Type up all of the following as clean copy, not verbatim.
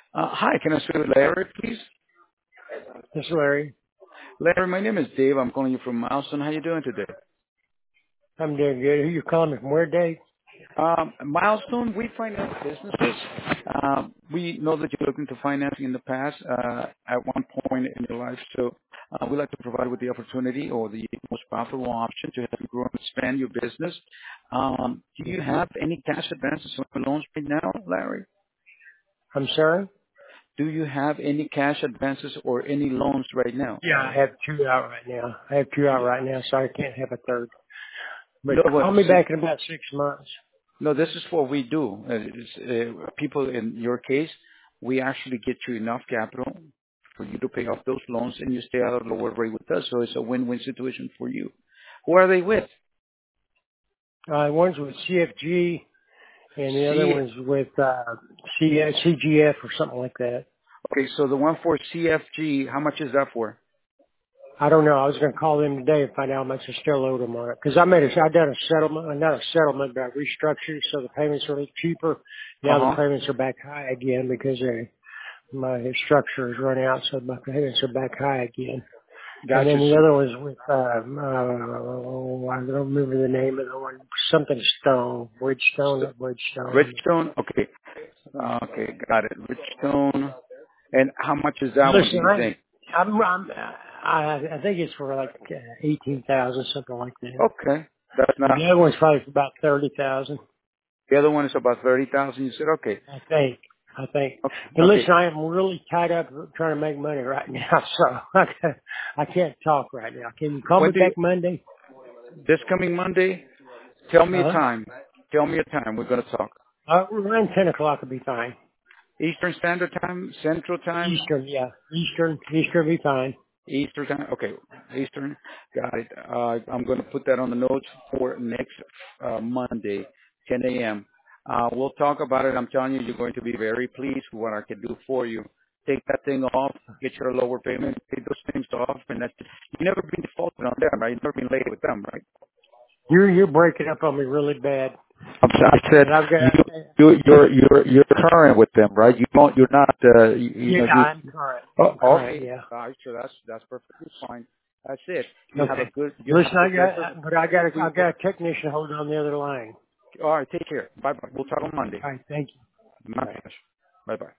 Hi, can I speak with Larry, please? This is Larry. Larry, my name is Dave. I'm calling you from Milestone. How you doing today? I'm doing good. Who you calling me from where, Dave? Milestone, we finance businesses. We know that you're looking to financing in the past at one point in your life, so we like to provide with the opportunity or the most profitable option to help you grow and expand your business. Do you have any cash advances or loans right now, Larry? I'm sorry? Do you have any cash advances or any loans right now? Yeah, I have two out right now. I have two out right now, so I can't have a third. But No, what? call me back in about 6 months. No, this is what we do. People in your case, we actually get you enough capital for you to pay off those loans, and you stay out of lower rate with us. So it's a win-win situation for you. Who are they with? One's with CFG, and the other C. one's with CGF or something like that. Okay, so the one for CFG, how much is that for? I don't know. I was going to call them today and find out how much I still owed them on it. Because I done a settlement, not a settlement, but I restructured, so the payments are a little cheaper. Uh Now the huh. payments are back high again because my structure has run out, so my payments are back high again. And Gotcha. then the So other was with, I don't remember the name of the one, something Stone, Bridgestone, not Bridgestone. Richstone. Okay. Okay, got it. Richstone. And how much is that one? Do Listen, you think? I think it's for like 18,000, something like that. Okay, that's And not. the other one's probably for about 30,000. The other one is about 30,000. You said okay. I think. I think. But Okay. listen, I am really tied up trying to make money right now, so I can't talk right now. Can you call When me do you, back Monday? this coming Monday? Tell me a Huh? time. Tell me a time. We're going to talk. Around 10 o'clock will be fine. Eastern Standard Time, Central Time, Eastern, yeah. Eastern will be fine. Eastern Time. Okay, Eastern. Got it. I'm going to put that on the notes for next Monday, 10 a.m. We'll talk about it. I'm telling you, you're going to be very pleased with what I can do for you. Take that thing off, get your lower payment, pay those things off, and that's you never been defaulted on them, right? You've never been late with them, right? You're breaking up on me really bad. I said But I've got, you're current with them, right? You're not yeah, you. I'm current. Oh, I'm current, okay. yeah. All right, so that's perfectly fine. That's it. Okay. You have Listen, the best of I we got work. a technician holding on the other line. All right, take care. Bye bye. We'll talk on Monday. All right, thank you. My Bye. pleasure. Bye bye.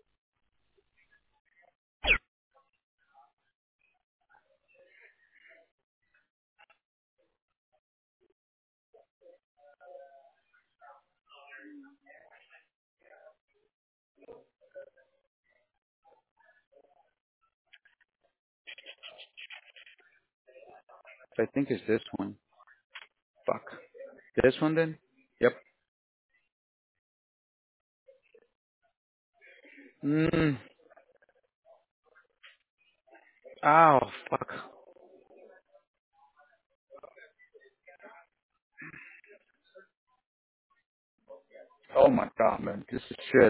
I think it's this one. Fuck. This one then? Yep. Mm. Oh fuck. Oh my god, man. This is shit.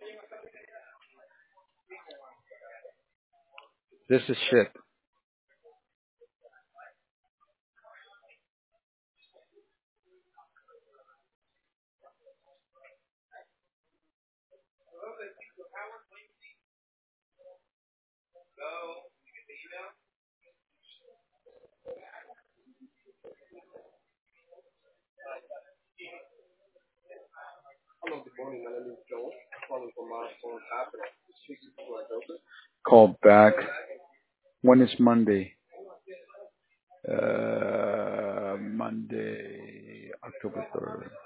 This is shit. Call back. When is Monday? Monday, October 3rd.